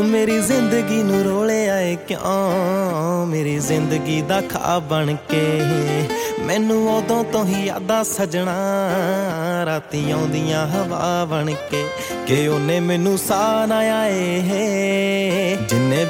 ਤੂੰ ਮੇਰੀ ਜ਼ਿੰਦਗੀ ਨੂੰ ਰੋਲਿਆ ਏ ਕਿਉਂ, ਮੇਰੀ ਜ਼ਿੰਦਗੀ ਦਾ ਖ਼ਾਬ ਬਣ ਕੇ। ਮੈਨੂੰ ਉਦੋਂ ਤੋਂ ਹੀ ਯਾਦਾਂ ਸਜਣਾ ਰਾਤੀ ਆਉਂਦੀਆਂ ਹਵਾ ਬਣ ਕੇ, ਕਿ ਉਹਨੇ ਮੈਨੂੰ ਸਾਹ ਨਾ ਆਏ ਜਿੰਨੇ